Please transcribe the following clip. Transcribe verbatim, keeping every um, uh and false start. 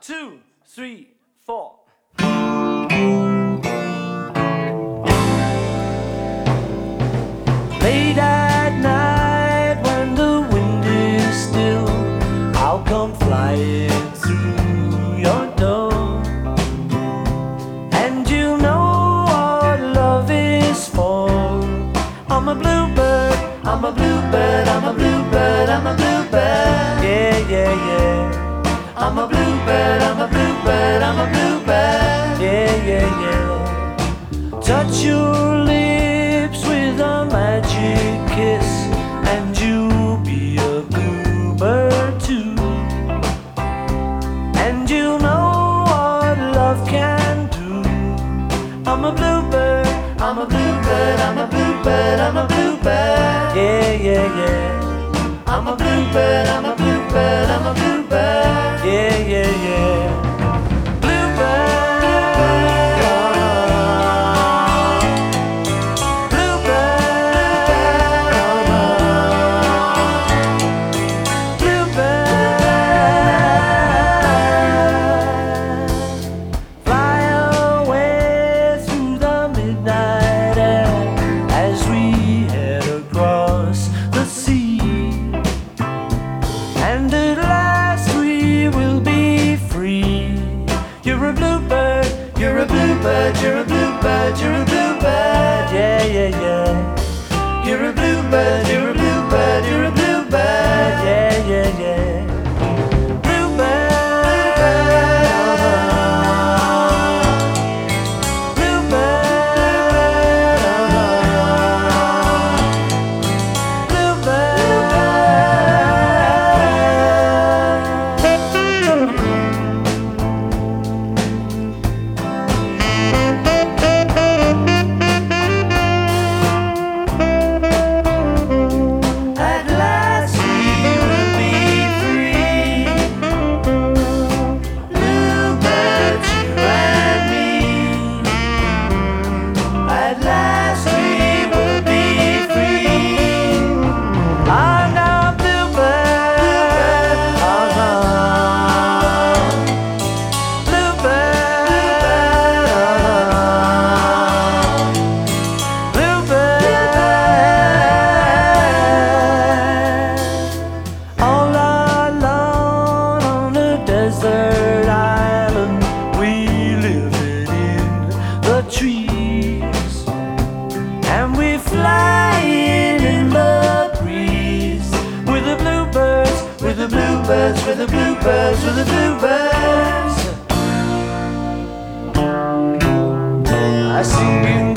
two, three, four. Late at night when the wind is still, I'll come flying through your door, and you know what love is for. I'm a bluebird, I'm a bluebird, I'm a bluebird, I'm a bluebird. Yeah, yeah, yeah. I'm a bluebird, I'm a bluebird, I'm a bluebird. Yeah, yeah, yeah. Touch your lips with a magic kiss, and you'll be a bluebird too. And you know what love can do. I'm a bluebird, I'm a bluebird, I'm a bluebird, I'm a bluebird. Yeah, yeah, yeah. I'm a bluebird, I'm a bluebird, I'm a bluebird. Yeah, yeah, yeah. You're a bluebird, you're a bluebird, you're a bluebird, you're a bluebird, yeah, yeah, yeah. You're a bluebird, you're a bluebird, you're a bluebird, yeah, yeah, yeah. Desert island, we living in the trees, and we flying in the breeze with the bluebirds, with the bluebirds, with the bluebirds, with the bluebirds. I sing you